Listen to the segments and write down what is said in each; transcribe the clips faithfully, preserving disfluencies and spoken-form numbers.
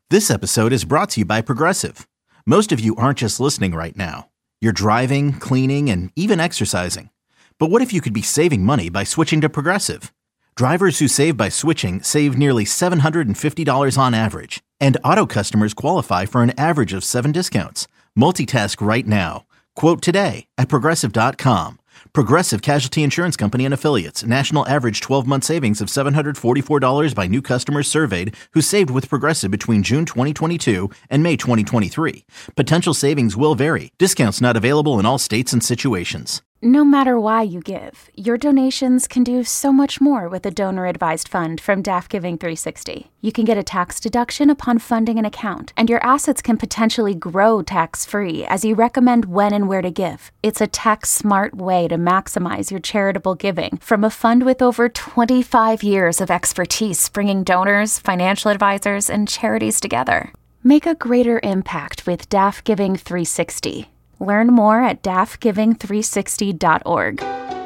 This episode is brought to you by Progressive. Most of you aren't just listening right now. You're driving, cleaning, and even exercising. But what if you could be saving money by switching to Progressive? Drivers who save by switching save nearly seven hundred fifty dollars on average. And auto customers qualify for an average of seven discounts. Multitask right now. Quote today at Progressive dot com. Progressive Casualty Insurance Company and Affiliates. National average twelve-month savings of seven hundred forty-four dollars by new customers surveyed who saved with Progressive between June twenty twenty-two and May twenty twenty-three. Potential savings will vary. Discounts not available in all states and situations. No matter why you give, your donations can do so much more with a donor-advised fund from D A F Giving three sixty. You can get a tax deduction upon funding an account, and your assets can potentially grow tax-free as you recommend when and where to give. It's a tax-smart way to maximize your charitable giving from a fund with over twenty-five years of expertise bringing donors, financial advisors, and charities together. Make a greater impact with D A F Giving three sixty. Learn more at D A F giving three sixty dot org.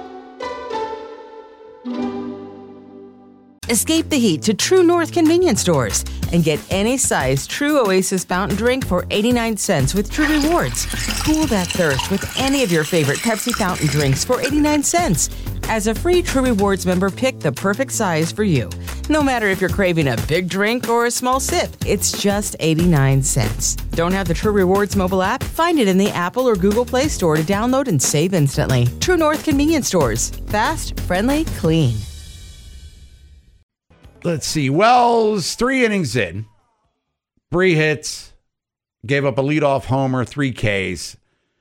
Escape the heat to True North convenience stores and get any size True Oasis fountain drink for eighty-nine cents with True Rewards. Cool that thirst with any of your favorite Pepsi fountain drinks for eighty-nine cents. As a free True Rewards member, pick the perfect size for you. No matter if you're craving a big drink or a small sip, it's just eighty-nine cents. Don't have the True Rewards mobile app? Find it in the Apple or Google Play Store to download and save instantly. True North convenience stores. Fast, friendly, clean. Let's see. Wells, three innings in. Three hits. Gave up a leadoff homer, three Ks.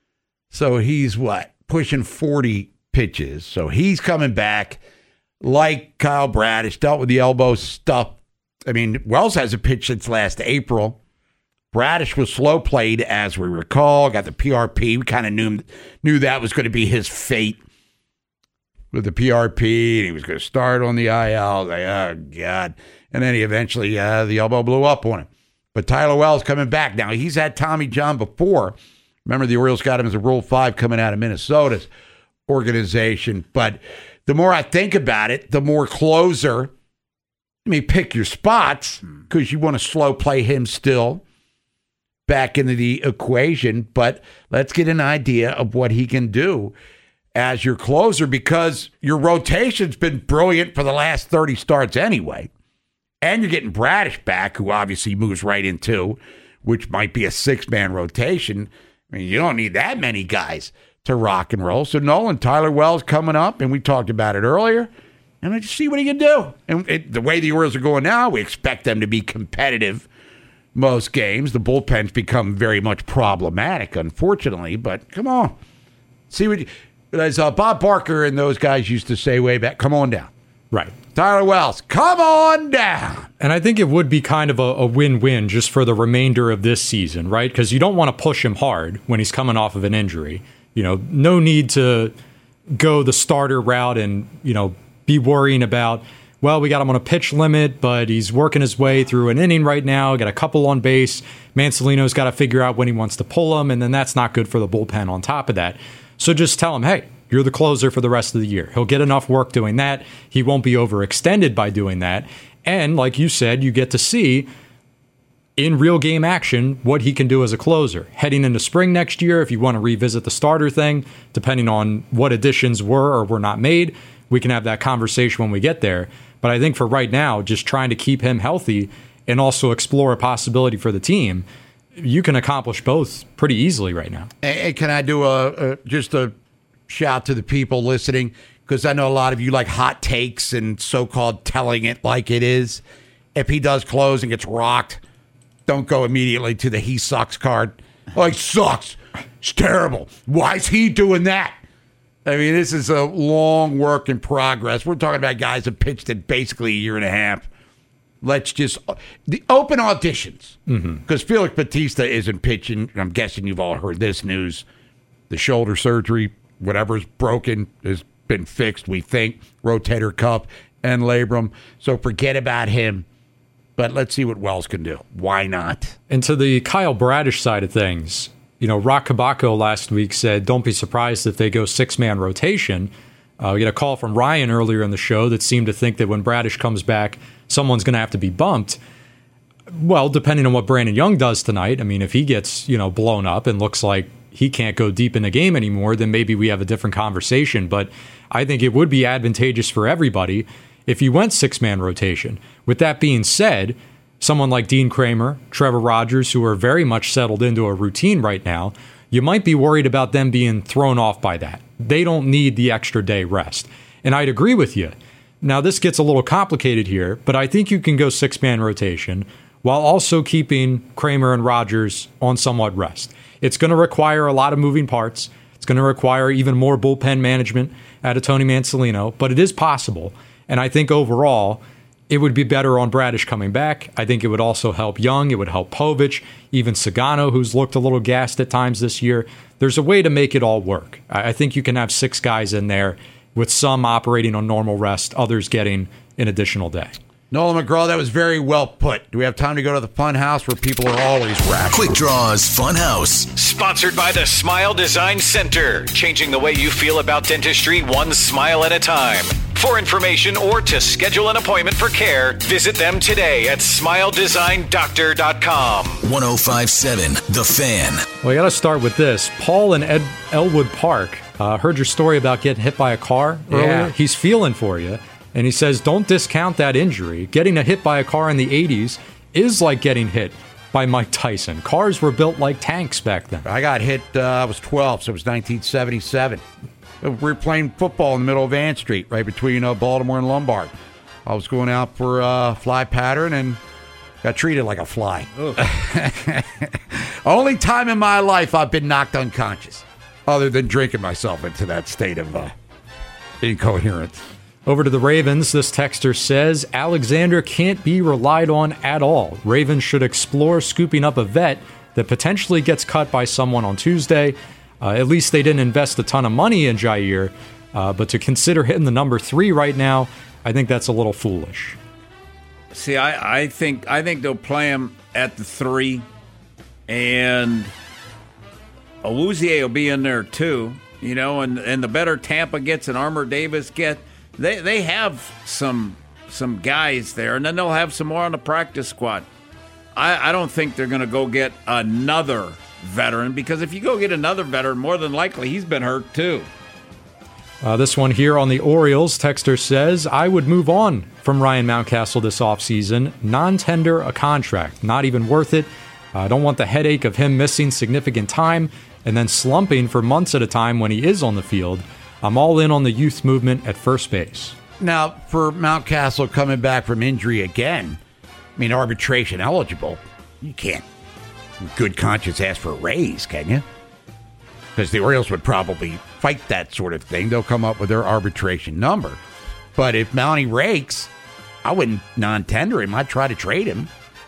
So he's what? Pushing forty pitches. So he's coming back like Kyle Bradish. Dealt with the elbow stuff. I mean, Wells hasn't pitched since last April. Bradish was slow played, as we recall. Got the P R P. We kind of knew, knew that was going to be his fate with the P R P, and he was going to start on the I L. Like, oh, God. And then he eventually, uh, the elbow blew up on him. But Tyler Wells coming back. Now, he's had Tommy John before. Remember, the Orioles got him as a Rule five coming out of Minnesota's organization. But the more I think about it, the more closer, I mean, pick your spots, because you want to slow play him still back into the equation. But let's get an idea of what he can do as your closer, because your rotation's been brilliant for the last thirty starts anyway. And you're getting Bradish back, who obviously moves right into, which might be a six-man rotation. I mean, you don't need that many guys to rock and roll. So Nolan, Tyler Wells coming up, and we talked about it earlier, and let's see what he can do. And it, the way the Orioles are going now, we expect them to be competitive most games. The bullpen's become very much problematic, unfortunately, but come on. See what you... As uh, Bob Barker and those guys used to say way back, come on down. Right. Tyler Wells, come on down. And I think it would be kind of a, a win-win just for the remainder of this season, right? Because you don't want to push him hard when he's coming off of an injury. You know, no need to go the starter route and, you know, be worrying about, well, we got him on a pitch limit, but he's working his way through an inning right now, got a couple on base. Mancelino's got to figure out when he wants to pull him, and then that's not good for the bullpen on top of that. So just tell him, hey, you're the closer for the rest of the year. He'll get enough work doing that. He won't be overextended by doing that. And like you said, you get to see in real game action what he can do as a closer. Heading into spring next year, if you want to revisit the starter thing, depending on what additions were or were not made, we can have that conversation when we get there. But I think for right now, just trying to keep him healthy and also explore a possibility for the team, you can accomplish both pretty easily right now. Hey, can I do a, a just a shout to the people listening? Because I know a lot of you like hot takes and so-called telling it like it is. If he does close and gets rocked, don't go immediately to the he sucks card. Oh, he sucks. It's terrible. Why is he doing that? I mean, this is a long work in progress. We're talking about guys that pitched it basically a year and a half. Let's just the open auditions, because mm-hmm. Felix Bautista isn't pitching. I'm guessing you've all heard this news. The shoulder surgery, whatever's broken, has been fixed. We think rotator cuff and labrum. So forget about him. But let's see what Wells can do. Why not? And to the Kyle Bradish side of things, you know, Rock Kabako last week said, "Don't be surprised if they go six-man rotation." Uh, we get a call from Ryan earlier in the show that seemed to think that when Bradish comes back, someone's going to have to be bumped. Well, depending on what Brandon Young does tonight, I mean, if he gets, you know, blown up and looks like he can't go deep in the game anymore, then maybe we have a different conversation. But I think it would be advantageous for everybody if you went six-man rotation. With that being said, someone like Dean Kramer, Trevor Rogers, who are very much settled into a routine right now, you might be worried about them being thrown off by that. They don't need the extra day rest. And I'd agree with you. Now, this gets a little complicated here, but I think you can go six-man rotation while also keeping Kramer and Rogers on somewhat rest. It's going to require a lot of moving parts. It's going to require even more bullpen management out of Tony Mansolino, but it is possible. And I think overall, it would be better on Bradish coming back. I think it would also help Young. It would help Povich, even Sagano, who's looked a little gassed at times this year. There's a way to make it all work. I think you can have six guys in there with some operating on normal rest, others getting an additional day. Nolan McGraw, that was very well put. Do we have time to go to the fun house where people are always rational? Quick Draws Fun House. Sponsored by the Smile Design Center. Changing the way you feel about dentistry one smile at a time. For information or to schedule an appointment for care, visit them today at smile design doctor dot com. one oh five point seven The Fan. Well, I got to start with this. Paul in Ed- Elwood Park uh, heard your story about getting hit by a car earlier. Yeah. He's feeling for you. And he says, don't discount that injury. Getting a hit by a car in the eighties is like getting hit by Mike Tyson. Cars were built like tanks back then. I got hit, uh, I was twelve, so it was nineteen seventy-seven. We were playing football in the middle of Ann Street, right between uh, Baltimore and Lombard. I was going out for uh, fly pattern and got treated like a fly. Only time in my life I've been knocked unconscious, other than drinking myself into that state of uh, incoherence. Over to the Ravens, this texter says, Alexander can't be relied on at all. Ravens should explore scooping up a vet that potentially gets cut by someone on Tuesday. Uh, at least they didn't invest a ton of money in Jair, uh, but to consider hitting the number three right now, I think that's a little foolish. See, I, I think I think they'll play him at the three, and Awuzie will be in there too. You know, and, and the better Tampa gets and Armour Davis get, they they have some some guys there, and then they'll have some more on the practice squad. I, I don't think they're going to go get another veteran, because if you go get another veteran, more than likely he's been hurt too. Uh, this one here on the Orioles, texter says, I would move on from Ryan Mountcastle this offseason. Non-tender a contract. Not even worth it. I uh, don't want the headache of him missing significant time and then slumping for months at a time when he is on the field. I'm all in on the youth movement at first base. Now, for Mountcastle coming back from injury again, I mean, arbitration eligible, you can't good conscience ask for a raise, can you? Because the Orioles would probably fight that sort of thing. They'll come up with their arbitration number. But if Mountie rakes, I wouldn't non-tender him. I'd try to trade him.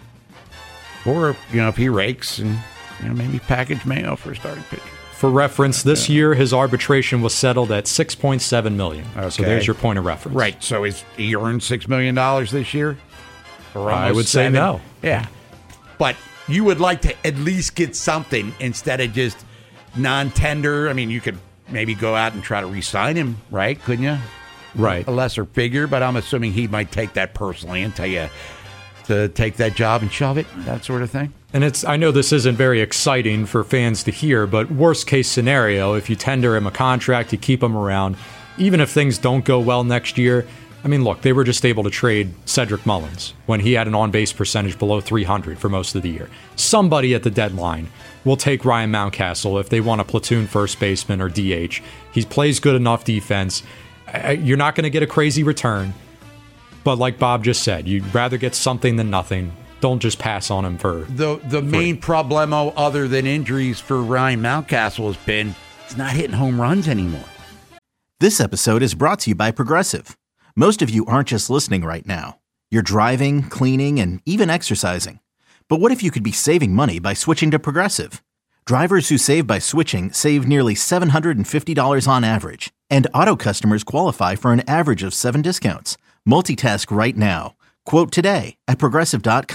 Or, you know, if he rakes, and you know, maybe package Mayo for a starting pitcher. For reference, this yeah. year his arbitration was settled at six point seven million dollars. Okay. So there's your point of reference. Right. So is he earned six million dollars this year? Or I would seven? say no. Yeah. But you would like to at least get something instead of just non-tender. I mean, you could maybe go out and try to re-sign him, right? Couldn't you? Right. A lesser figure, but I'm assuming he might take that personally and tell you to take that job and shove it, that sort of thing. And it's, I know this isn't very exciting for fans to hear, but worst case scenario, if you tender him a contract, you keep him around, even if things don't go well next year. I mean, look, they were just able to trade Cedric Mullins when he had an on-base percentage below three hundred for most of the year. Somebody at the deadline will take Ryan Mountcastle if they want a platoon first baseman or D H. He plays good enough defense. You're not going to get a crazy return. But like Bob just said, you'd rather get something than nothing. Don't just pass on him for... The the for, main problemo other than injuries for Ryan Mountcastle has been he's not hitting home runs anymore. This episode is brought to you by Progressive. Most of you aren't just listening right now. You're driving, cleaning, and even exercising. But what if you could be saving money by switching to Progressive? Drivers who save by switching save nearly seven hundred fifty dollars on average. And auto customers qualify for an average of seven discounts. Multitask right now. Quote today at Progressive dot com.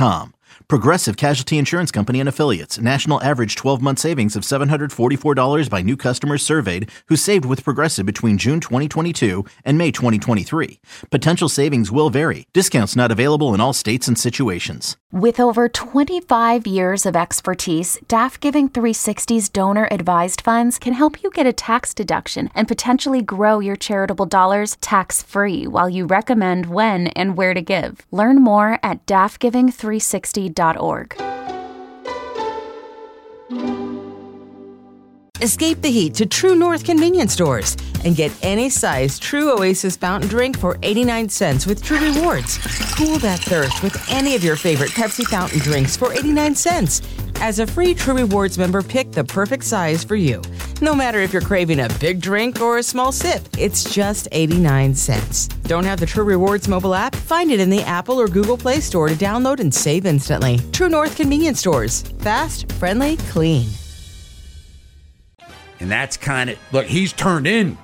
Progressive Casualty Insurance Company and Affiliates. National average twelve-month savings of seven hundred forty-four dollars by new customers surveyed who saved with Progressive between June twenty twenty-two and May twenty twenty-three. Potential savings will vary. Discounts not available in all states and situations. With over twenty-five years of expertise, D A F Giving three sixty's donor-advised funds can help you get a tax deduction and potentially grow your charitable dollars tax-free while you recommend when and where to give. Learn more at D A F giving three sixty dot org. Escape the heat to True North convenience stores and get any size True Oasis fountain drink for eighty-nine cents with True Rewards. Cool that thirst with any of your favorite Pepsi fountain drinks for eighty-nine cents. As a free True Rewards member, pick the perfect size for you. No matter if you're craving a big drink or a small sip, it's just eighty-nine cents. Don't have the True Rewards mobile app? Find it in the Apple or Google Play Store to download and save instantly. True North convenience stores. Fast, friendly, clean. And that's kind of, look, he's turned in.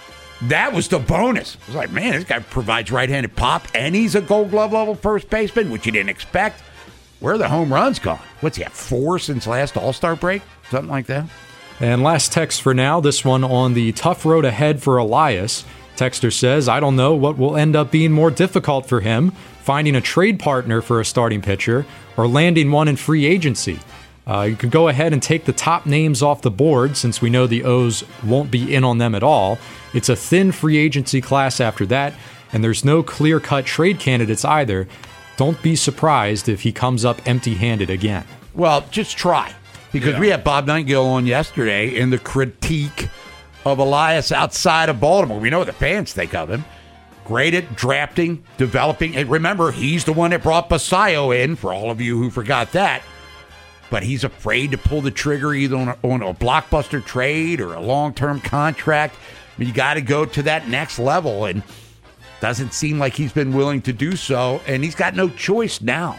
That was the bonus. It was like, man, this guy provides right-handed pop, and he's a Gold Glove level first baseman, which you didn't expect. Where are the home runs gone? What's he have, four since last All-Star break? Something like that? And last text for now, this one on the tough road ahead for Elias. Texter says, I don't know what will end up being more difficult for him, finding a trade partner for a starting pitcher or landing one in free agency. Uh, you could go ahead and take the top names off the board since we know the O's won't be in on them at all. It's a thin free agency class after that, and there's no clear-cut trade candidates either. Don't be surprised if he comes up empty-handed again. Well, just try. Because yeah. we had Bob Nightingale on yesterday in the critique of Elias outside of Baltimore. We know what the fans think of him. Great at drafting, developing. And remember, he's the one that brought Basayo in, for all of you who forgot that. But he's afraid to pull the trigger either on a, on a blockbuster trade or a long-term contract. I mean, you got to go to that next level, and doesn't seem like he's been willing to do so, and he's got no choice now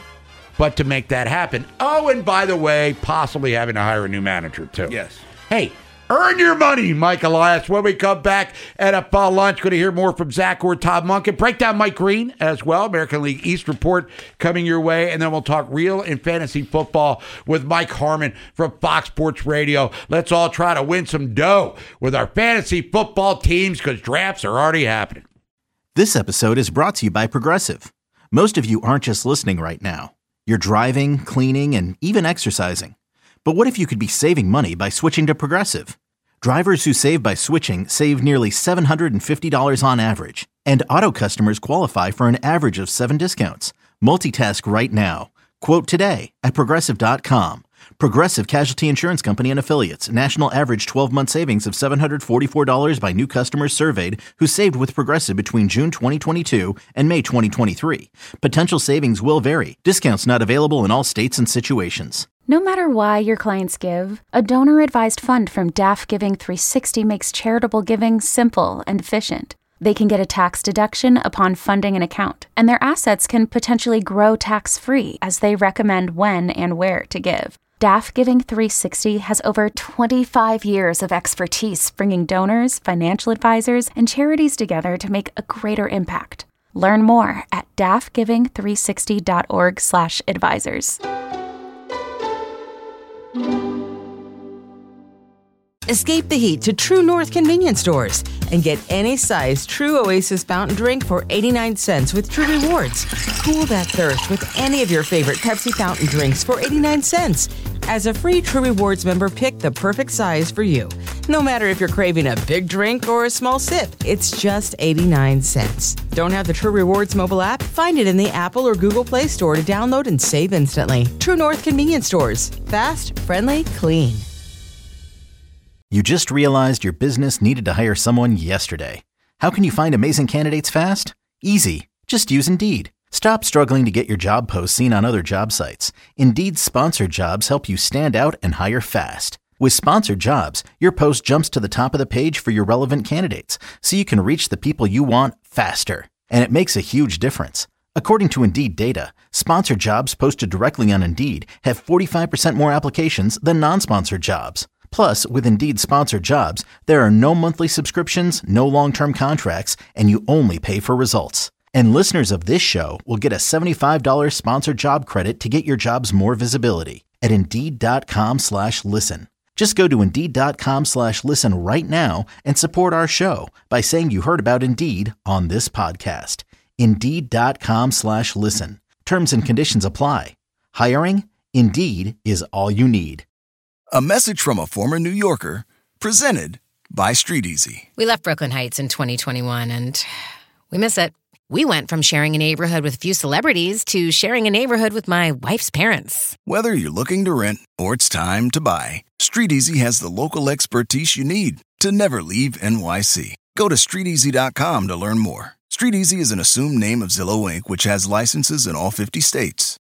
but to make that happen. Oh, and by the way, possibly having to hire a new manager, too. Yes. Hey, earn your money, Mike Elias. When we come back at N F L Lunch, going to hear more from Zach or Todd Monken. Break down Mike Green as well. American League East report coming your way. And then we'll talk real and fantasy football with Mike Harmon from Fox Sports Radio. Let's all try to win some dough with our fantasy football teams because drafts are already happening. This episode is brought to you by Progressive. Most of you aren't just listening right now. You're driving, cleaning, and even exercising. But what if you could be saving money by switching to Progressive? Drivers who save by switching save nearly seven hundred fifty dollars on average. And auto customers qualify for an average of seven discounts. Multitask right now. Quote today at Progressive dot com. Progressive Casualty Insurance Company and Affiliates. National average twelve-month savings of seven hundred forty-four dollars by new customers surveyed who saved with Progressive between June twenty twenty-two and May twenty twenty-three. Potential savings will vary. Discounts not available in all states and situations. No matter why your clients give, a donor-advised fund from D A F Giving three sixty makes charitable giving simple and efficient. They can get a tax deduction upon funding an account, and their assets can potentially grow tax-free as they recommend when and where to give. D A F Giving three sixty has over twenty-five years of expertise bringing donors, financial advisors, and charities together to make a greater impact. Learn more at D A F giving three sixty dot org slash advisors. Escape the heat to True North convenience stores and get any size True Oasis fountain drink for eighty-nine cents with True Rewards. Cool that thirst with any of your favorite Pepsi fountain drinks for eighty-nine cents. As a free True Rewards member, pick the perfect size for you. No matter if you're craving a big drink or a small sip, it's just eighty-nine cents. Don't have the True Rewards mobile app? Find it in the Apple or Google Play Store to download and save instantly. True North convenience stores. Fast, friendly, clean. You just realized your business needed to hire someone yesterday. How can you find amazing candidates fast? Easy. Just use Indeed. Stop struggling to get your job posts seen on other job sites. Indeed's sponsored jobs help you stand out and hire fast. With sponsored jobs, your post jumps to the top of the page for your relevant candidates, so you can reach the people you want faster. And it makes a huge difference. According to Indeed data, sponsored jobs posted directly on Indeed have forty-five percent more applications than non-sponsored jobs. Plus, with Indeed sponsored jobs, there are no monthly subscriptions, no long-term contracts, and you only pay for results. And listeners of this show will get a seventy-five dollars sponsored job credit to get your jobs more visibility at Indeed.com slash listen. Just go to Indeed.com slash listen right now and support our show by saying you heard about Indeed on this podcast. Indeed.com slash listen. Terms and conditions apply. Hiring? Indeed is all you need. A message from a former New Yorker, presented by Street Easy. We left Brooklyn Heights in twenty twenty-one, and we miss it. We went from sharing a neighborhood with a few celebrities to sharing a neighborhood with my wife's parents. Whether you're looking to rent or it's time to buy, Street Easy has the local expertise you need to never leave N Y C. Go to street easy dot com to learn more. Street Easy is an assumed name of Zillow Incorporated, which has licenses in all fifty states.